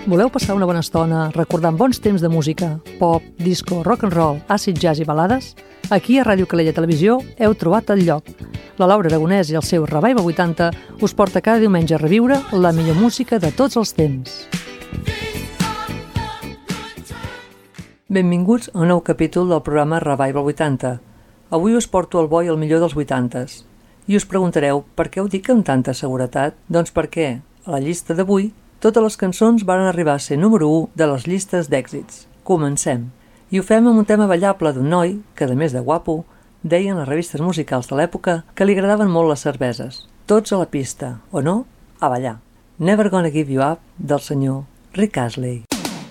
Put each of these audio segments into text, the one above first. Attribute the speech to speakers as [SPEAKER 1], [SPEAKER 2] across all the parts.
[SPEAKER 1] Voleu passar una bona estona recordant bons temps de música, pop, disco, rock and roll, acid jazz i balades? Aquí a Ràdio Calella Televisió heu trobat el lloc. La Laura Aragonès i el seu Revival 80 us porta cada diumenge a reviure la millor música de tots els temps. Benvinguts a un nou capítol del programa Revival 80. Avui us porto el bo i el millor dels 80s. I us preguntareu per què ho dic amb tanta seguretat? Doncs perquè, a la llista d'avui, totes les cançons van arribar a ser número 1 de les llistes d'èxits. Comencem. I ho fem amb un tema ballable d'un noi que, a més de guapo, deien les revistes musicals de l'època que li agradaven molt les cerveses. Tots a la pista, o no? A ballar. Never Gonna Give You Up, del senyor Rick Astley.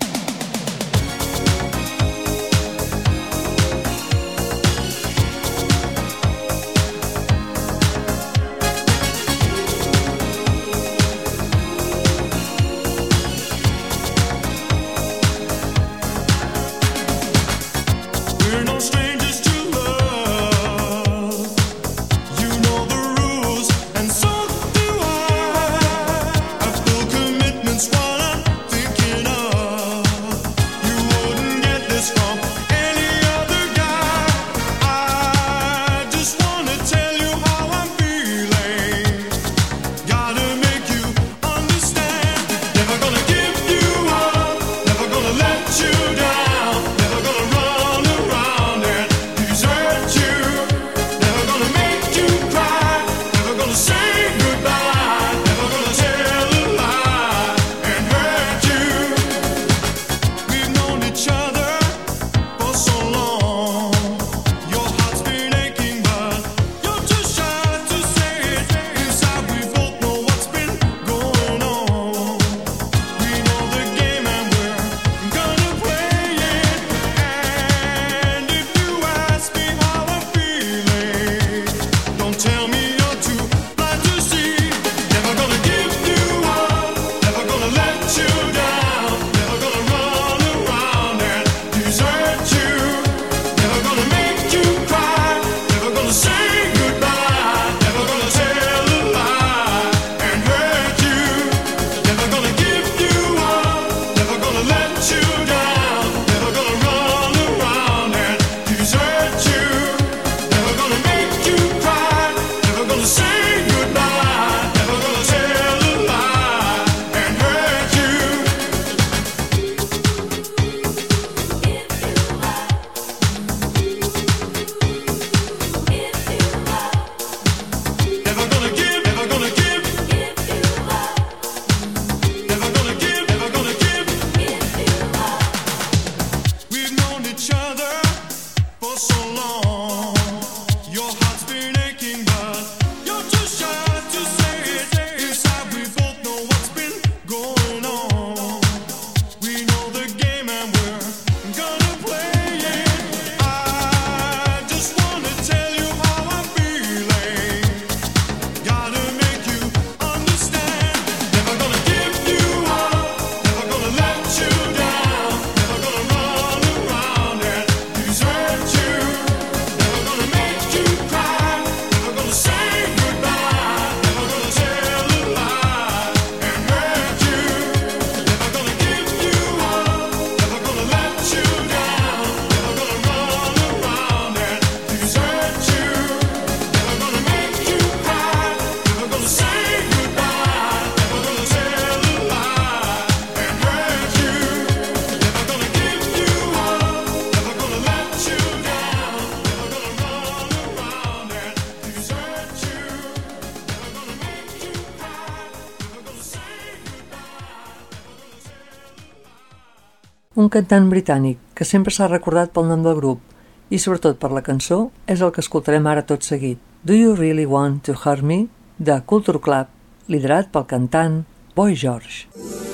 [SPEAKER 1] Un cantant britànic que sempre s'ha recordat pel nom del grup i sobretot per la cançó és el que escoltarem ara tot seguit. Do You Really Want to Hurt Me? De Culture Club, liderat pel cantant Boy George.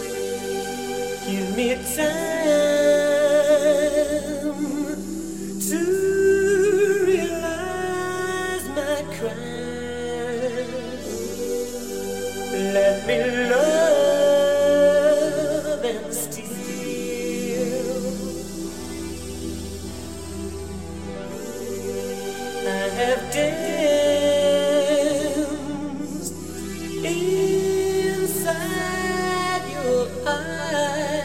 [SPEAKER 2] Give me time to realize my crime. Let me love and steal. I have danced inside your eyes.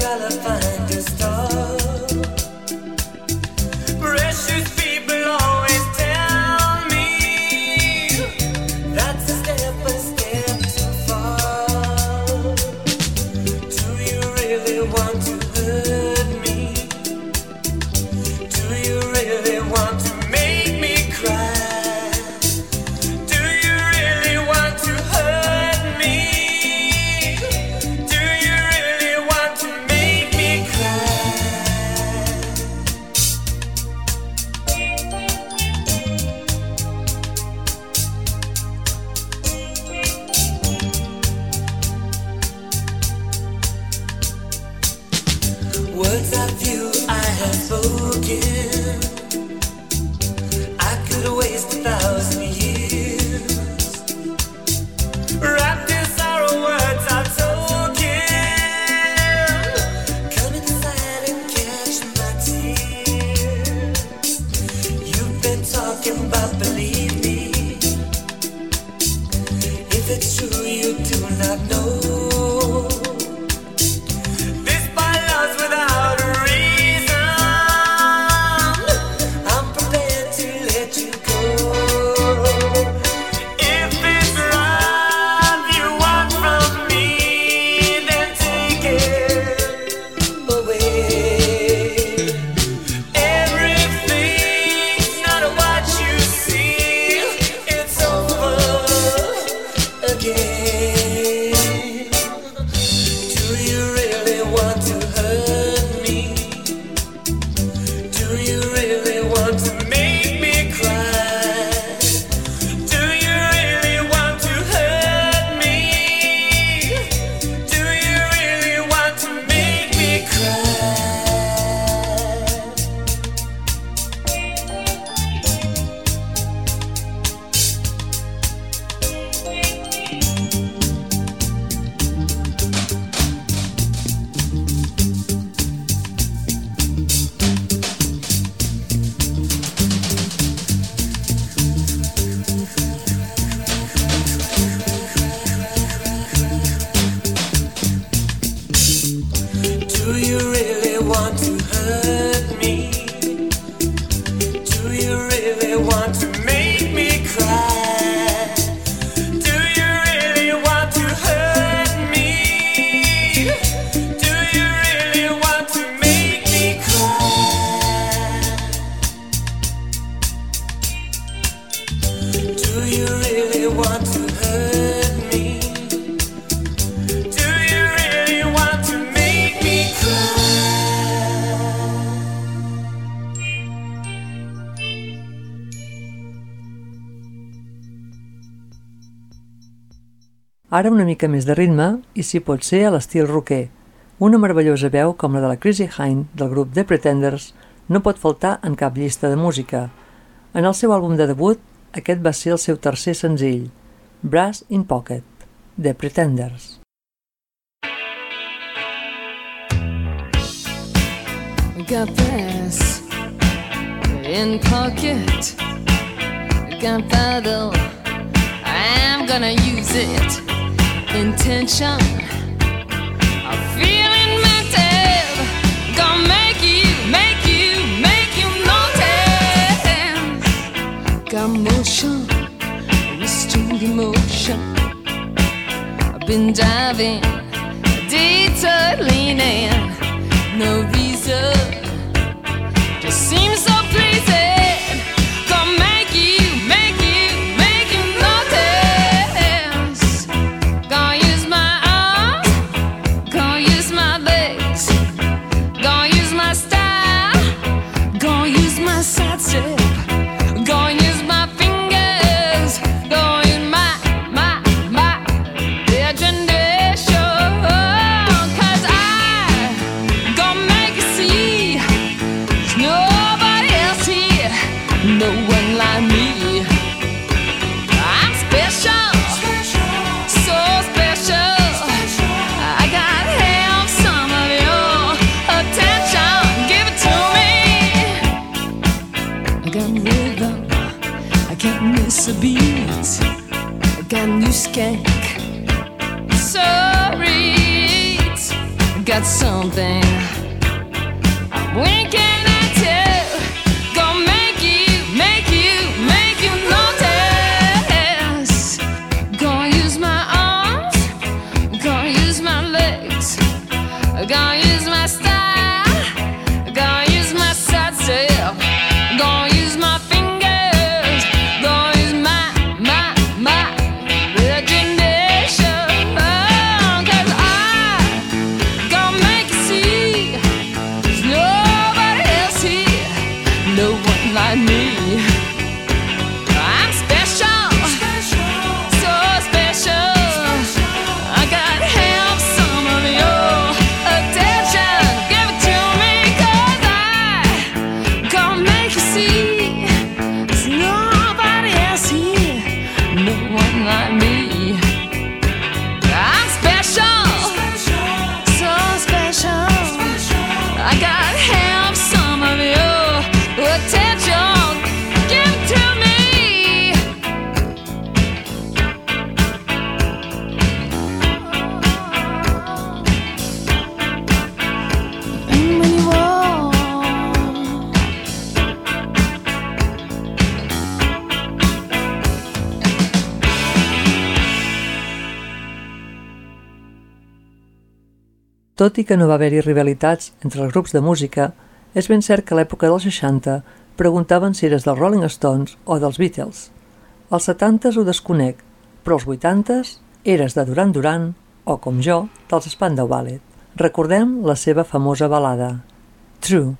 [SPEAKER 2] while I find a star. Precious people always tell me that's a step too far. Do you really want to hurt me? Do you really want to make me cry? Do you really want to hurt me? Do you really want to make me cry? Words of you I have spoken, I could waste 1,000 years. Wrapped in sorrow, words are token. Come inside and catch my tears. You've been talking about believe me. If it's true, you do not know. This by love's without a reason. I'm prepared to let you go. If it's love you want from me, then take it away. Everything's not what you see. It's over again. Do you really want to hurt me? Do you really want to make me cry? Do you really want to hurt me? Do you really want to make me cry? Do you really want to hurt me? Do you really want to make me cry? Do you really want to hurt me? Do you really want to make me cry? Do you really want to hurt me? Do you really want to make me cry?
[SPEAKER 1] Ara una mica més de ritme, i si pot ser a l'estil rocker. Una meravellosa veu com la de la Chrissie Hynde del grup The Pretenders no pot faltar en cap llista de música. En el seu àlbum de debut, aquest va ser el seu tercer senzill, Brass in Pocket, The Pretenders.
[SPEAKER 3] Got brass in pocket, gunpowder, I'm gonna use it. Intention of feeling mental, gonna make you notice. Got motion, restrained emotion. I've been diving, detour leaning, no reason, just seems so pleasing. Gonna make you notice. Gonna use my arms, gonna use my legs, gonna use my style, gonna use my side step, gonna use my fingers, gonna use my imagination. 'Cause I gonna make you see there's nobody else here, no one like me. I'm special, so special. I gotta have some of your attention. Give it to me. I got rhythm, I can't miss a beat. I got new skank, so read. I got some something. Winking at you, gonna make you notice. Gonna use my arms, gonna use my legs, gonna use my style, gonna use my side step, gonna use my fingers, gonna use my imagination. Cause I gonna make you see there's nobody else here, no one like me. I'm special, so special. I gotta have some of your attention. Give it to me, 'cause I gonna make you see there's nobody else here, no one like me. I'm special, so special. I gotta have some of your attention. Give it to me. And when you walk,
[SPEAKER 1] Tot i que no va haver-hi rivalitats entre els grups de música, és ben cert que a l'època dels 60 preguntaven si eres dels Rolling Stones o dels Beatles. Als 70s ho desconec, però als 80s eres de Duran Duran o, com jo, dels Spandau Ballet. Recordem la seva famosa balada, True.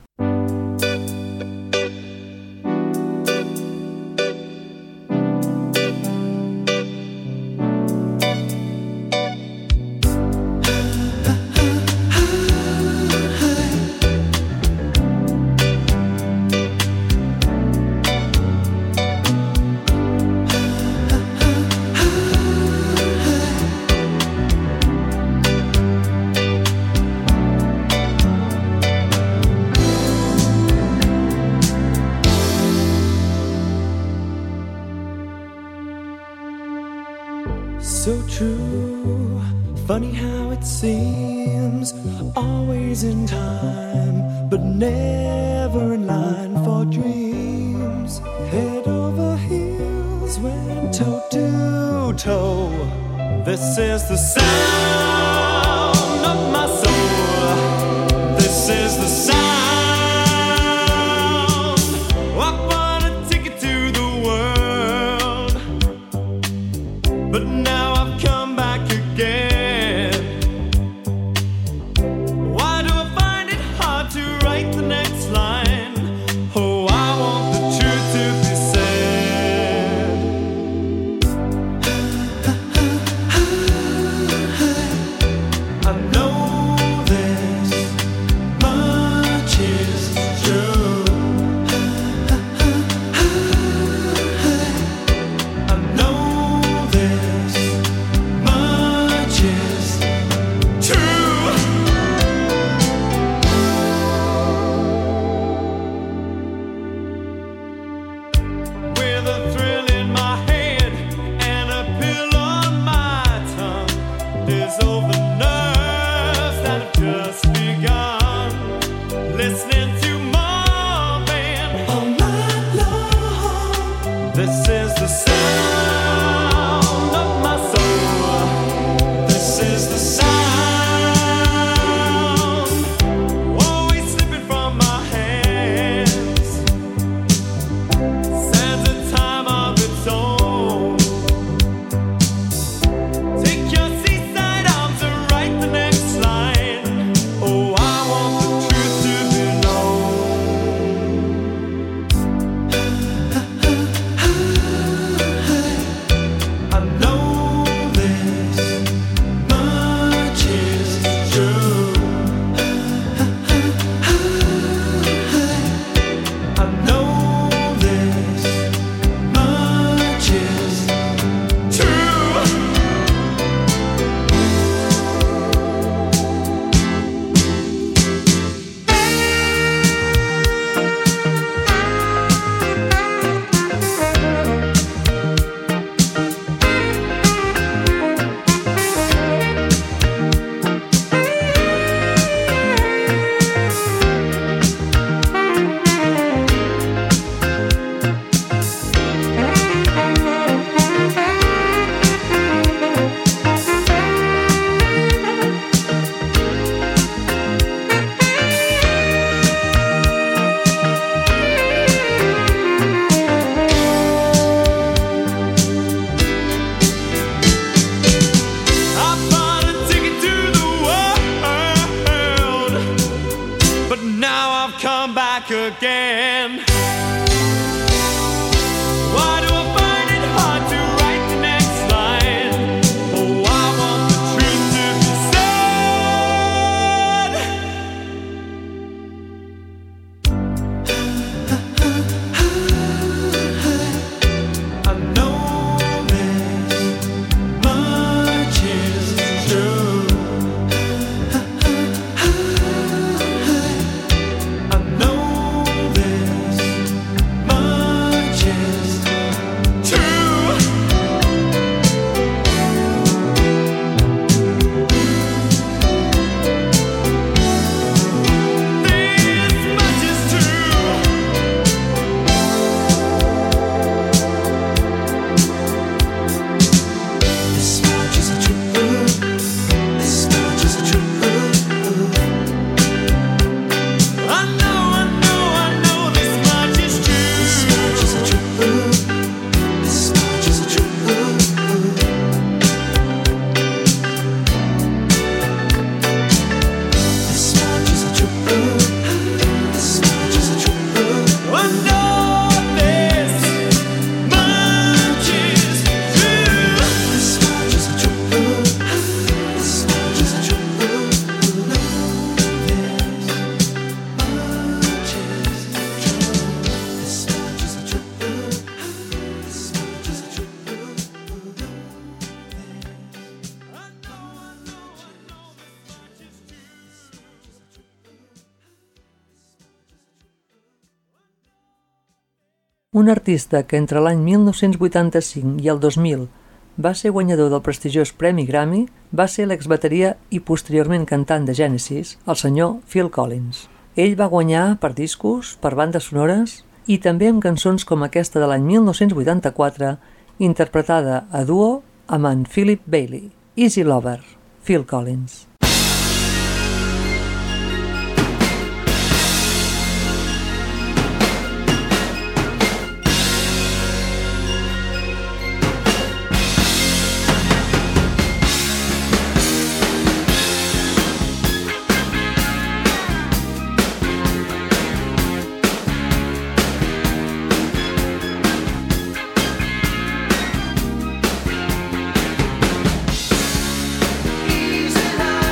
[SPEAKER 4] So true, funny how it seems, always in time, but never in line for dreams. Head over heels, went toe to toe. This is the sound of my soul. This is the sound. I bought a ticket to the world, but now I've come back again. Why do I find it hard to write the next line? Oh, I want the truth to be said. I know this much is true. I know this much is true. With a thrill in my head and a pill on my tongue, there's all the nerves that have just begun. Listening to Marvin all night long. This is the sound of my soul. This is the sound, always slipping from my hands. Stands a time of its own. Take your seaside arms and write the next line. Oh, I want the truth to be known. back again. Why do I find it hard to write the next line? Oh, I want the truth to be said. I know this much is true. I know this much is true. This much is true. This much is a truth. This much is a truth. I know this much is true. This much is a truth. This much is a truth. This much is a truth. This much is a truth. I know this much is true. This much is a truth. This much is a truth. This much is a truth. This much is a truth.
[SPEAKER 1] Un artista que entre l'any 1985 i el 2000 va ser guanyador del prestigiós Premi Grammy va ser l'exbateria i posteriorment cantant de Genesis, el senyor Phil Collins. Ell va guanyar per discos, per bandes sonores i també amb cançons com aquesta de l'any 1984, interpretada a duo amb en Philip Bailey, Easy Lover, Phil Collins.
[SPEAKER 2] Easy life.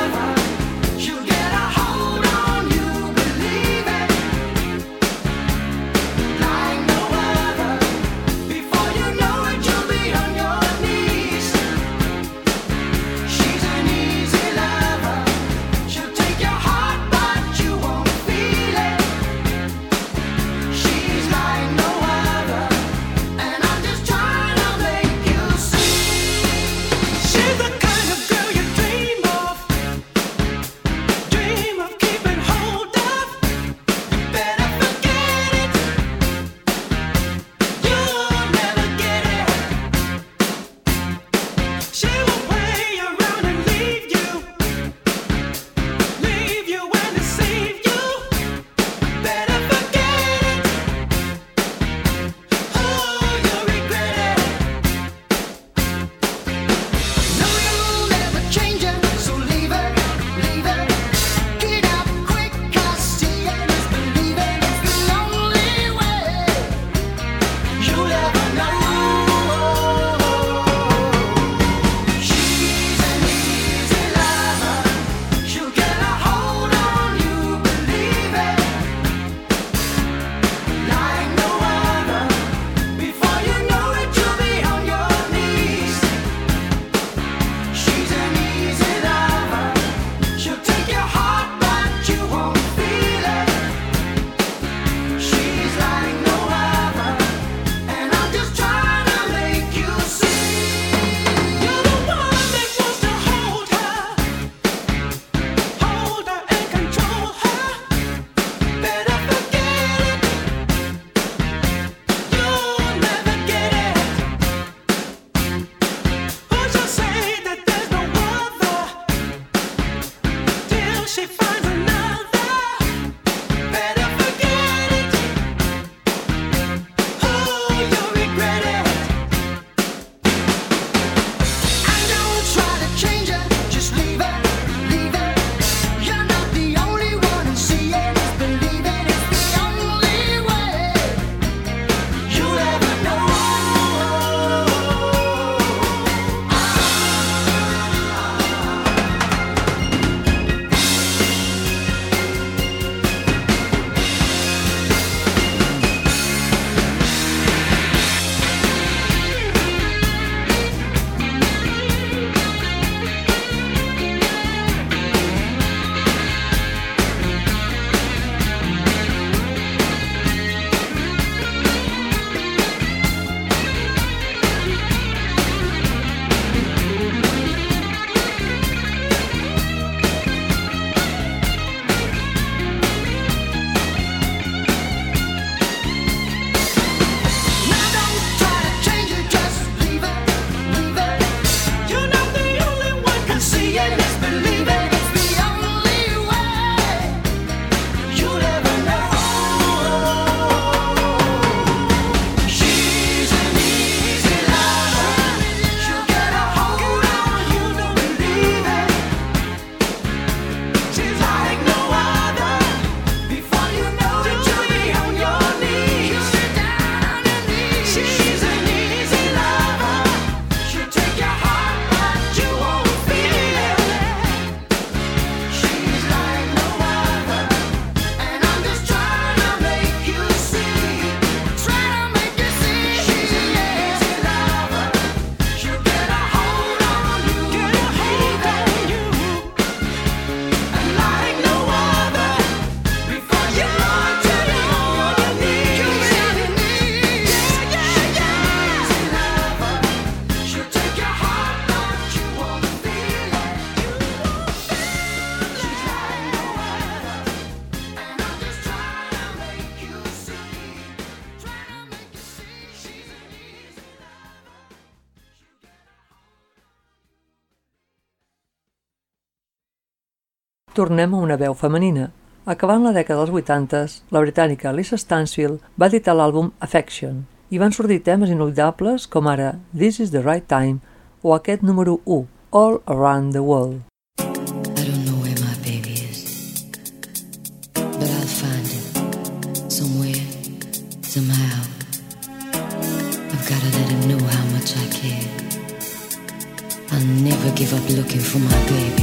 [SPEAKER 1] tornem a una veu femenina. Acabant la dècada dels 80s, la britànica Lisa Stansfield va editar l'àlbum Affection i van sortir temes inolvidables com ara This is the Right Time o aquest número 1, All Around the World.
[SPEAKER 5] I don't know where my baby is, but I'll find him somewhere, somehow. I've gotta let him know how much I care. I'll never give up looking for my baby.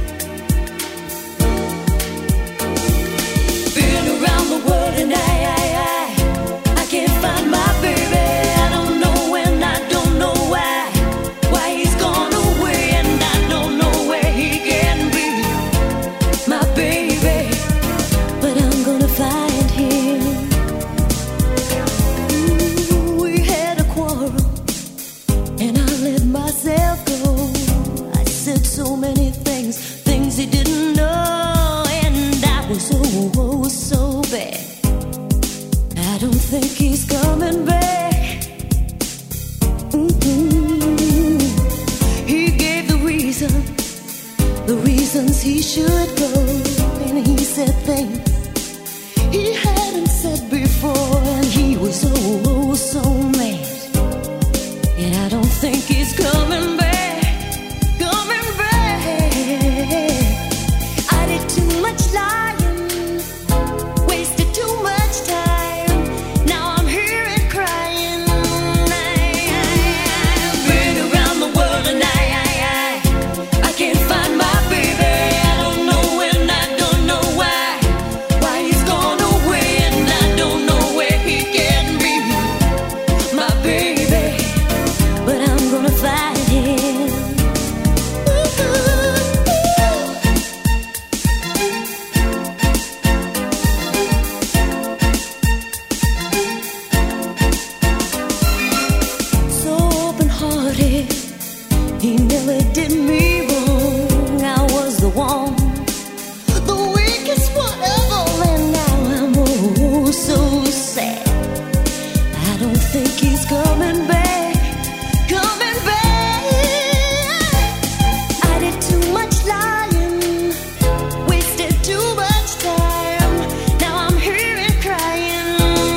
[SPEAKER 5] Been around the world and I can't find my baby. I don't know when, I don't know why he's gone away, and I don't know where he can be, my baby. But I'm gonna find him. Ooh, we had a quarrel and I let myself go. I said so many things he didn't know, and I was oh so bad. I don't think he's coming back. He gave the reasons he should go, and he said things he hadn't said before, and he was oh so mad. And I don't think he's coming back, coming back. I did too much lying, wasted too much time. Now I'm here and crying. I've been around the world and I can't find my baby. I don't know when, I don't know why he's gone away, and I don't know where he can be, my baby. But I'm gonna find him. So open-hearted, he never did me wrong. I was the one, the weakest one of all, and now I'm oh so sad. I don't think he's coming back, coming back. I did too much lying, wasted too much time. Now I'm here and crying.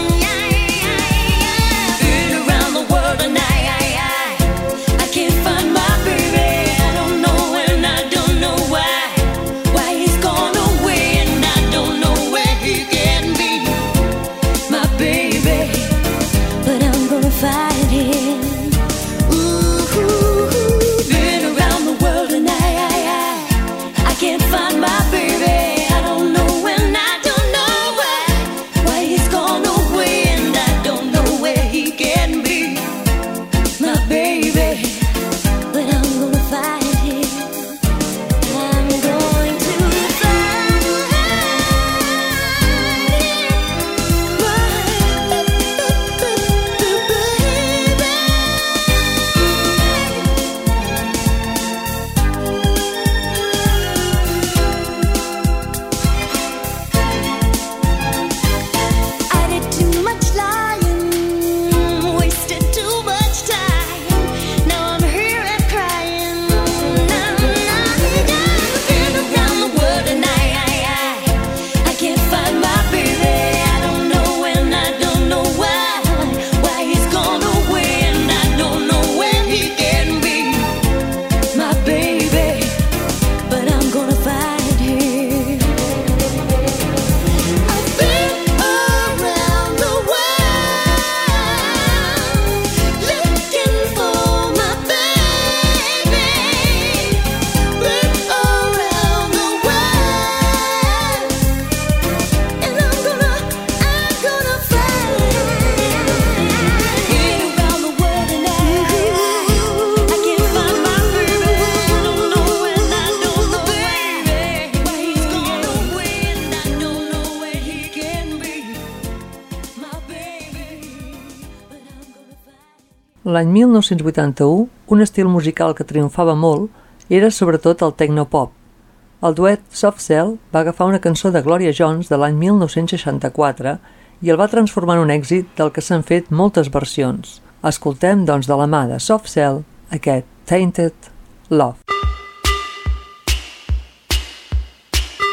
[SPEAKER 5] Been around the world and I can't find my baby. I don't know when, I don't know why he's gone away, and I don't know where he can be, my baby. But I'm gonna find him. Ooh, been around the world and I can't find my baby. I don't know when, I don't know why he's gone away, and I don't know where he can be, my baby. But I'm gonna find him. I'm going to find I did too much lying, wasted too much time. Now I'm here and crying. Been around the world and I can't find my baby. I don't know when, I don't know why he's gone away, and I don't know where he can be, my baby. But I'm gonna find him. I've been around the world looking for my baby. Been around the world, and I'm gonna find him. Been around the world and I can't find my baby. I don't know when, I don't know why he's gone away, and I don't know where he can be, my baby. But I'm gonna find him.
[SPEAKER 1] L'any 1981, un estil musical que triomfava molt era sobretot el tecnopop. El duet Soft Cell va agafar una cançó de Gloria Jones de l'any 1964 i el va transformar en un èxit del que s'han fet moltes versions. Escoltem, doncs, de la mà de Soft Cell aquest Tainted Love.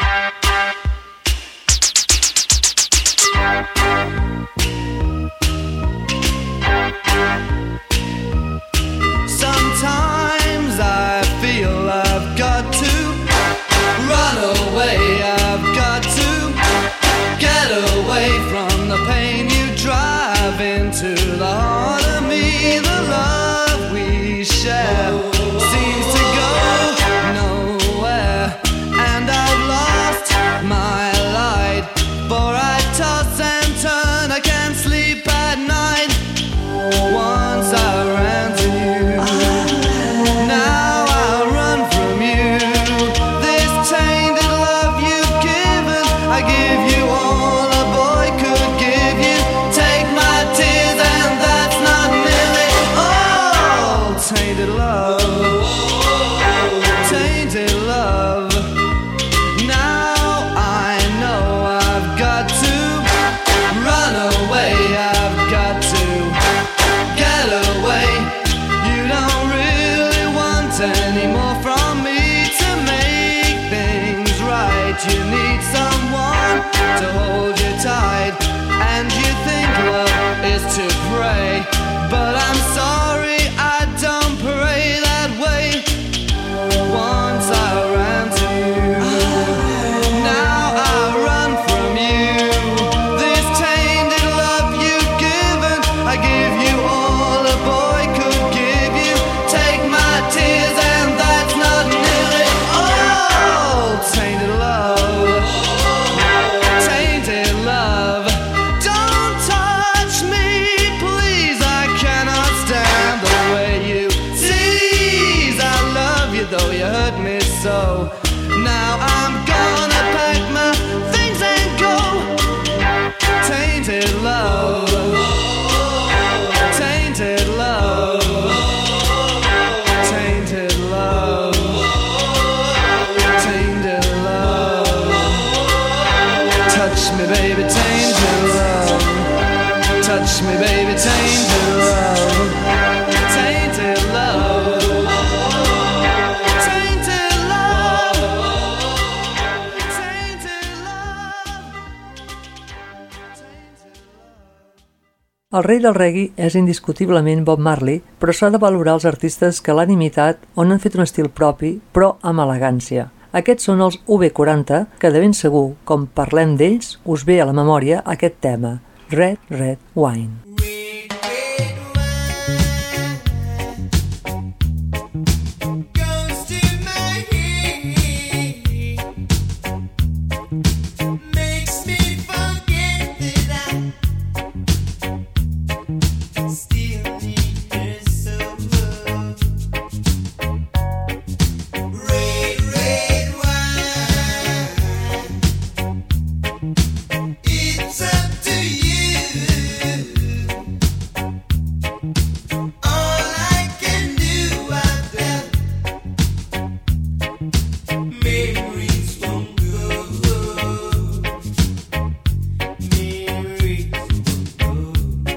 [SPEAKER 6] to hold you tight, and you think love is to pray, but I'm sorry, I don't pray that way. Once I ran to you, now I run from you. This tainted love you've given, I give you all a boy could give you. Take my tears and that's not nearly all. Tainted love, tainted love. Don't touch me, please, I cannot stand the way you tease. I love you though you hurt me so. Now I'm gonna pack my things and go. Tainted love, tainted love, tainted love, tainted love. Touch me, baby, tainted love. Touch me, baby, tainted love. Tainted love. Tainted love. Tainted love.
[SPEAKER 1] El rei del reggae és indiscutiblement Bob Marley, però s'ha de valorar els artistes que l'han imitat o n'han fet un estil propi, però amb elegància. Aquests són els UB40, que de ben segur, com parlem d'ells, us ve a la memòria aquest tema, Red, Red Wine.
[SPEAKER 2] Goes to my head, makes me forget that I still need her so. Red, red wine, it's up to you. All I can do, I felt memories won't go. Memories won't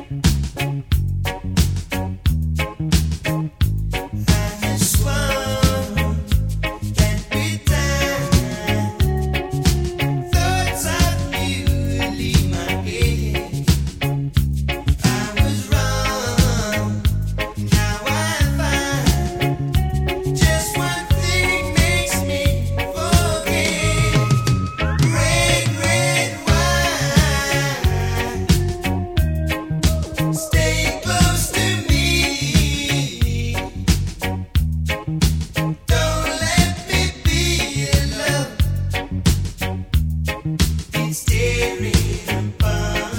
[SPEAKER 2] go. I swung, can't be done. Thoughts of you leave my head. I was wrong. Now I find just one thing makes me forget. Red, red wine, stay close to me. Don't let me be alone. It's tearing apart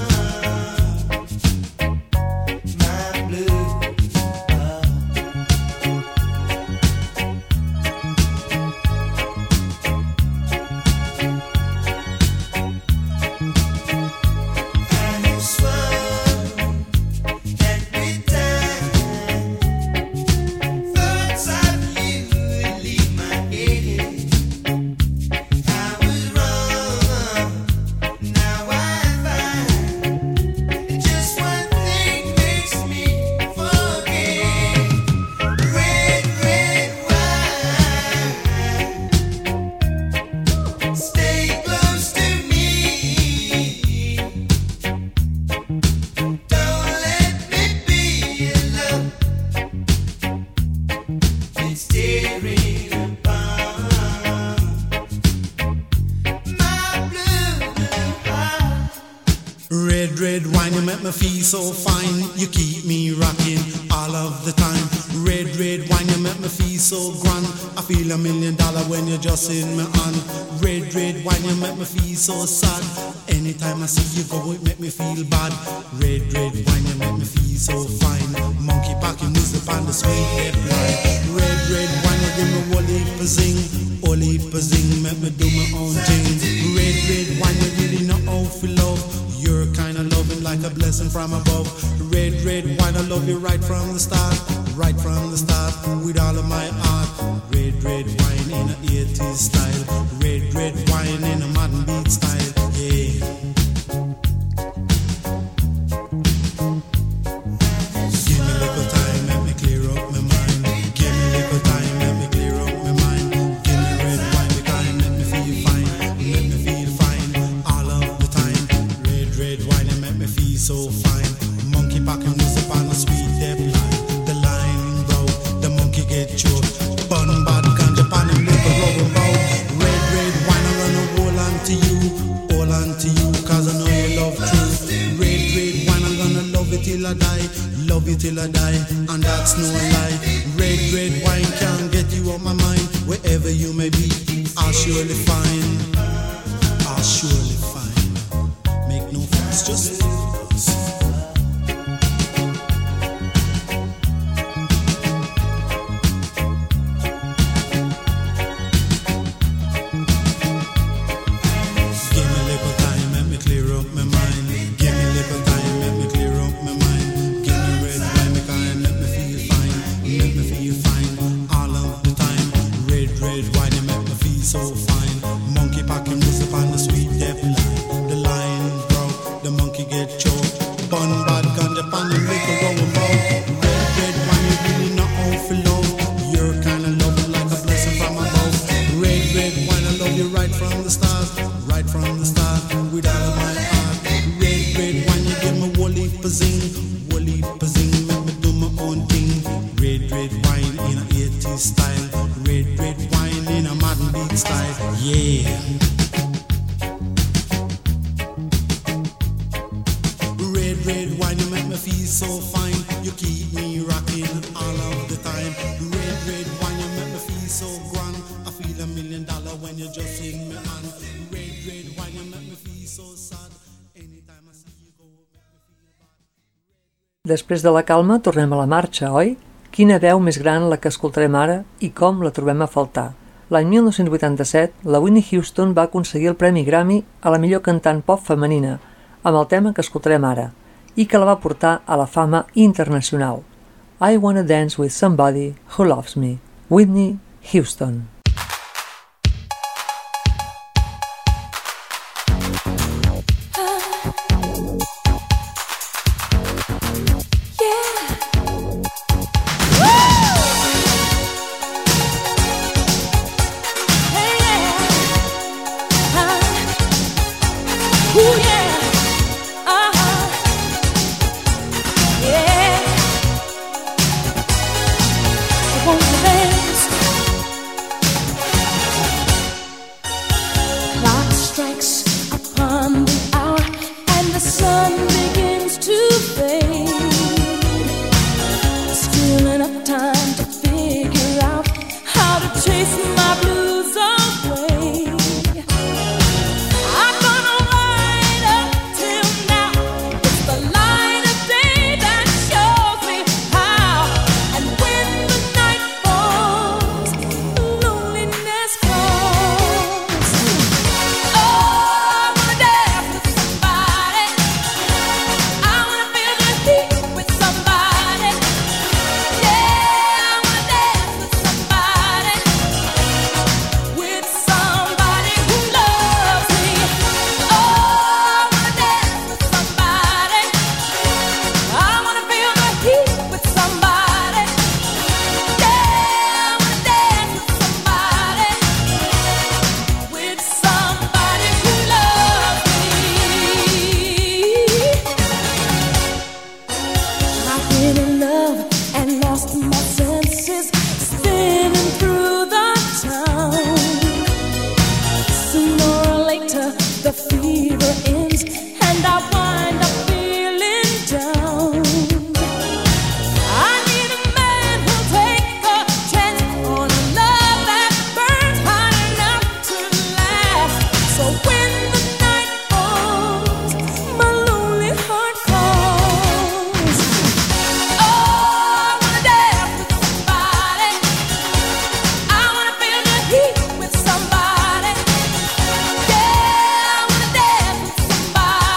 [SPEAKER 2] my blue heart. I swung, can't be done. Thoughts of you leave my head. I was wrong. Now I find just one thing makes me forget. Red, red wine, stay close to me. Don't let me be alone. It's tearing apart my blue heart.
[SPEAKER 7] Red, red wine, you make me feel so fine. You keep me rocking all of the time. Red, red wine, you make me feel so grand. I feel $1 million when you're just in my hand. Red, red wine, you make me feel so sad. Anytime I see you go, it make me feel bad. Red, red wine, you make me feel so fine. Monkey packing music on the sweet red wine. Red, red wine, you give me whole heap of zing. Whole heap of zing, make me do my own thing. Red, red wine, you really know how to love. You're kind of loving like a blessing from above. Red, red wine, I love you right from the start. Right from the start, with all of my heart. Red, red wine in a 80s style. Red, red wine in a modern beat style. Yeah. Give me a little time, let me clear up my mind. Give me a little time, let me clear up my mind. Give me red wine, the kind, let me feel fine. Let me feel fine all of the time. love true. Red, red wine, I'm gonna love it till I die. Love you till I die, and that's no lie. Red, red wine can't get you off my mind. Wherever you may be, I'll surely find. I'll surely find. Make no fuss, just live with us. Give me a little time, let me clear up my mind. Give me a little time, let me clear up my mind. Give me red wine, and let me feel fine. Let me feel fine all of the time. Red, red wine, you make me feel so fine. Monkey packing music on the sweet deaf line. The line broke, the monkey get choked. Bun bad ganja pan and liquor going bout. Red, red wine, you really not out for love. You're kinda loving like a blessing from above. Red, red wine, I love you right from the start. Right from the start, with all of my heart. Red, red wine, you give me woolly pazing. Woolly pazing, make me do my own thing. Red, red wine in a 80s style. Red, red wine in a modern beat style. Yeah. Red, red wine, you make me feel so fine. You keep me rocking all of the time. Red, red wine, you make me feel so grand. I feel $1 million when you just in me hand. Red, red wine, you make me feel so sad. Anytime I see you go, make me feel bad.
[SPEAKER 1] Després de la calma, tornem a la marxa, oi? Quina veu més gran la que escoltarem ara i com la trobem a faltar. L'any 1987, la Whitney Houston va aconseguir el Premi Grammy a la millor cantant pop femenina, amb el tema que escoltarem ara, i que la va portar a la fama internacional. I Wanna Dance With Somebody Who Loves Me, Whitney Houston.
[SPEAKER 5] Somebody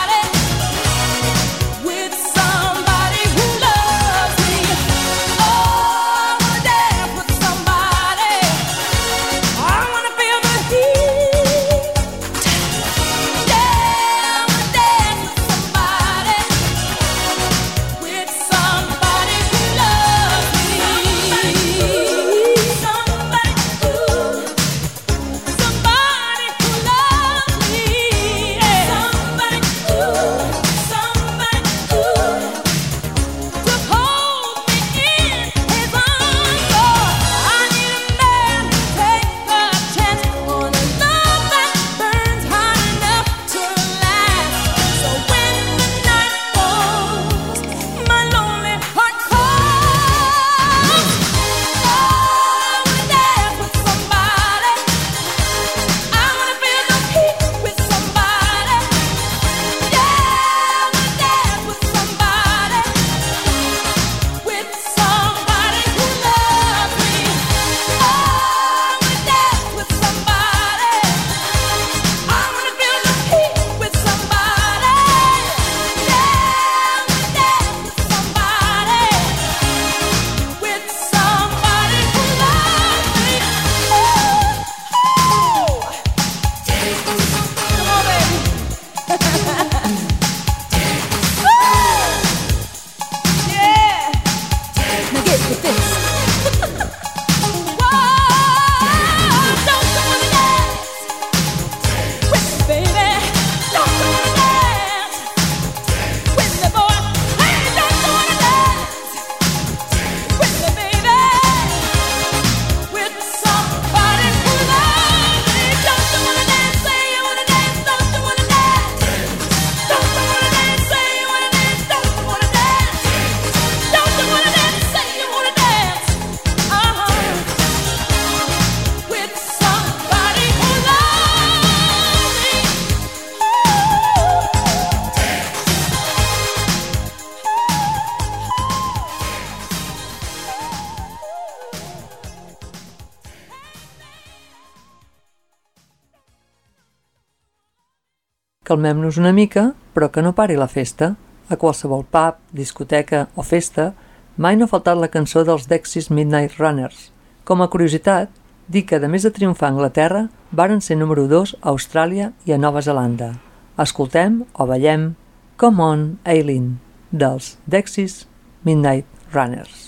[SPEAKER 1] calmem-nos una mica, però que no pari la festa. A qualsevol pub, discoteca o festa mai no ha faltat la cançó dels Dexys Midnight Runners. Com a curiositat, dic que, a més de triomfar a Anglaterra, varen ser número 2 a Austràlia i a Nova Zelanda. Escoltem o ballem Come On, Aileen, dels Dexys Midnight Runners.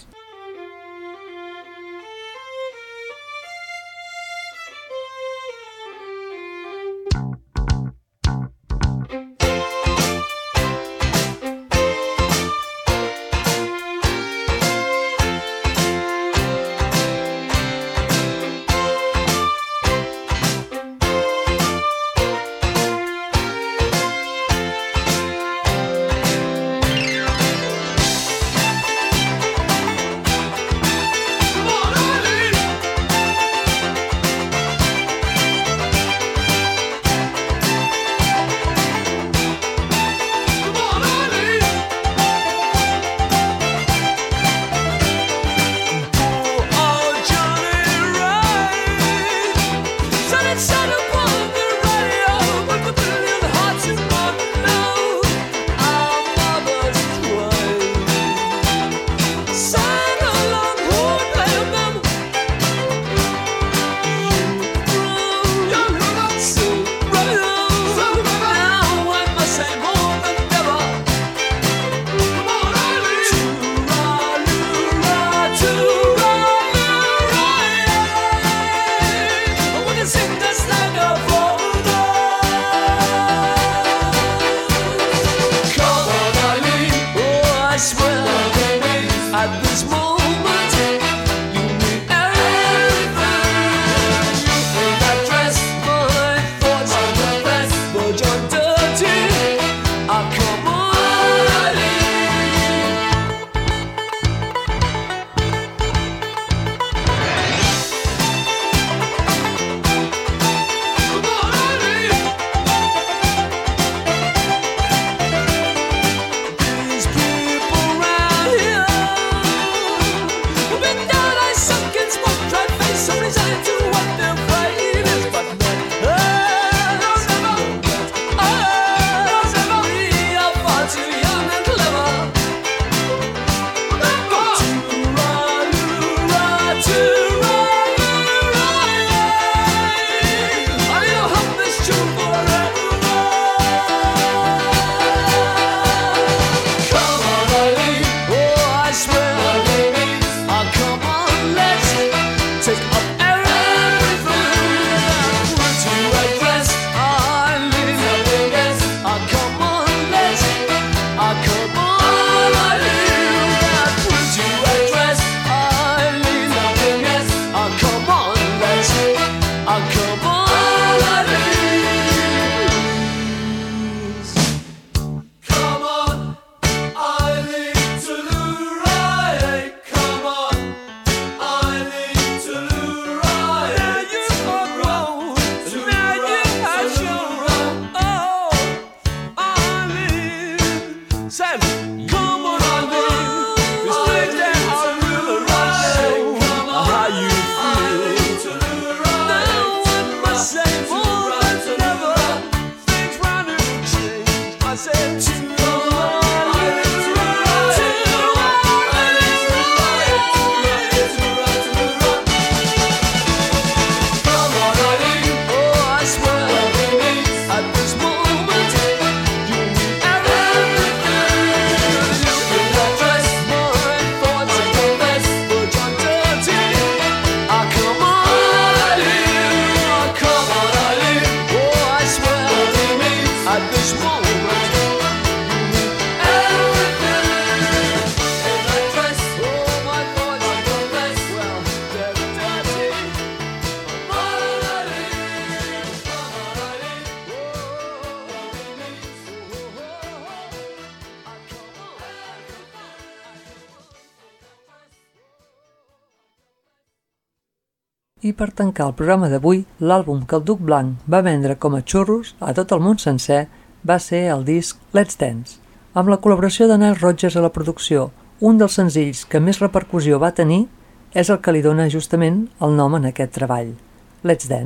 [SPEAKER 1] I per tancar el programa d'avui, l'àlbum que el Duc Blanc va vendre com a xurros a tot el món sencer va ser el disc Let's Dance, amb la col·laboració de Nile Rodgers a la producció. Un dels senzills que més repercussió va tenir és el que li dona justament el nom en aquest treball, Let's Dance.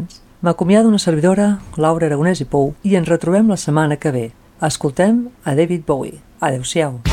[SPEAKER 1] M'acomiada una servidora, Laura Aragonès i Pou, i ens retrobem la setmana que ve. Escoltem a David Bowie. Adéu-siau.